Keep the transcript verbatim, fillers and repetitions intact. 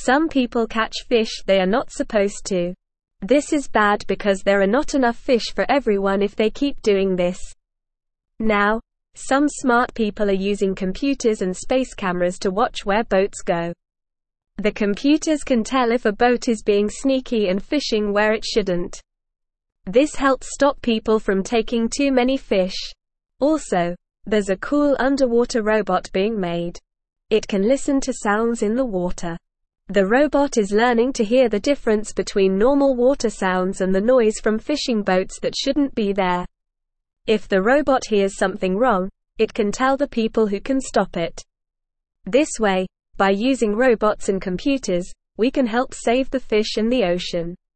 Some people catch fish they are not supposed to. This is bad because there are not enough fish for everyone if they keep doing this. Now, some smart people are using computers and space cameras to watch where boats go. The computers can tell if a boat is being sneaky and fishing where it shouldn't. This helps stop people from taking too many fish. Also, there's a cool underwater robot being made. It can listen to sounds in the water. The robot is learning to hear the difference between normal water sounds and the noise from fishing boats that shouldn't be there. If the robot hears something wrong, it can tell the people who can stop it. This way, by using robots and computers, we can help save the fish in the ocean.